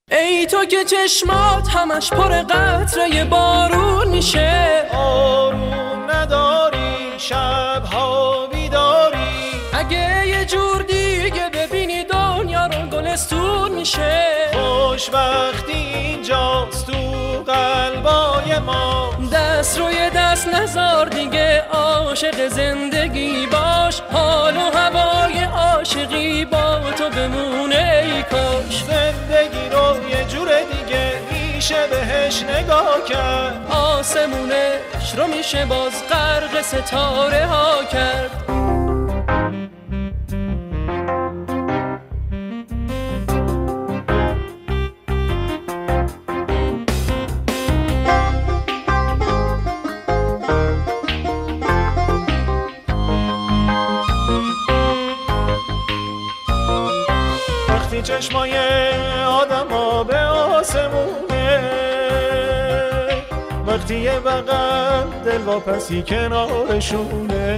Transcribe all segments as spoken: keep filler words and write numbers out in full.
ای تو که چشمات همش پر قطره بارون میشه، آروم نداری شبها بیداری، اگه یه جور دیگه ببینی دنیا رو گلستون میشه. خوشبختی اینجاست تو قلبای ما، دست روی دست نذار دیگه، عاشق زندگی باش، حال و هوای عاشقی با تو بمونه ای کاش. زندگی رو یه جور دیگه میشه بهش نگاه کرد، آسمونش رو میشه باز غرق ستاره ها کرد. وقتی چشمای آدم ها به آسمونه، وقتی یه بغل دلواپسی کنارشونه،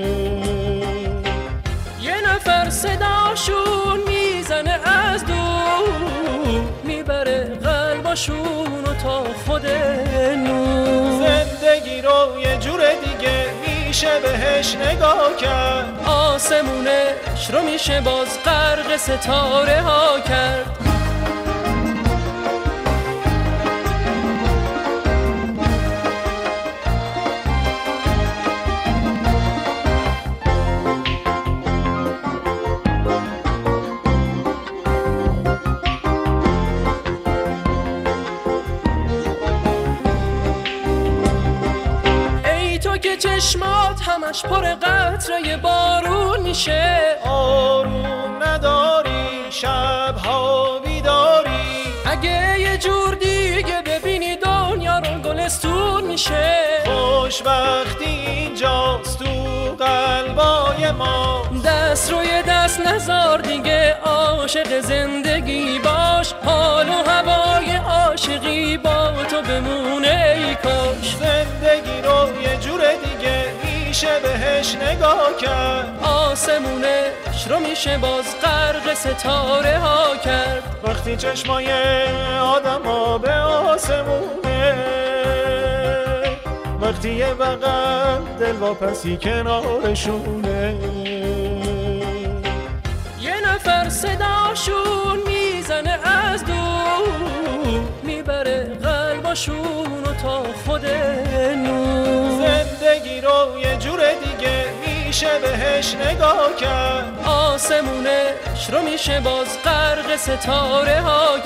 یه نفر صداشون میزنه از دور، میبره قلباشون و تا خود نور. زندگی رو یه جور دیگه میشه بهش نگاه کرد، آسمونش رو میشه باز غرق ستاره ها کرد. که چشمات همش پر قطره بارون میشه، آروم نداری شبها بیداری، اگه یه جور دیگه ببینی دنیا رو گلستون میشه. خوشبختی اینجاست تو قلبای ما، دست روی دست نذار دیگه، عاشق زندگی باش، حال و هوای عاشقی با تو بمونه ای کاش. زندگی رو یه جور دیگه میشه بهش نگاه کرد، آسمونش رو میشه باز غرق ستاره ها کرد. وقتی چشمای آدم ها به آسمونه، وقتی یه بغل دلواپسی کنارشونه، یه نفر صداشون میزنه از دور، میبره قلباشون و تا خود نور. زندگی رو یه جور دیگه میشه بهش نگاه کرد، آسمونش رو میشه باز غرق ستاره ها